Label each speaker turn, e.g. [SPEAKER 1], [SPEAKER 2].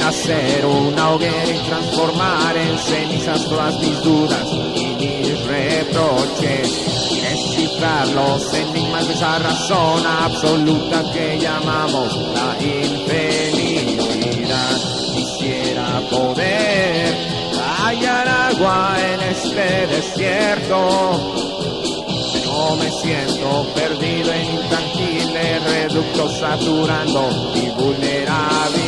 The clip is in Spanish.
[SPEAKER 1] hacer una hoguera y transformar en cenizas todas mis dudas y mis reproches, y descifrar los enigmas de esa razón absoluta que llamamos la infelicidad. Quisiera poder hallar agua en este desierto, pero me siento perdido en intangible reducto saturando mi vulnerabilidad.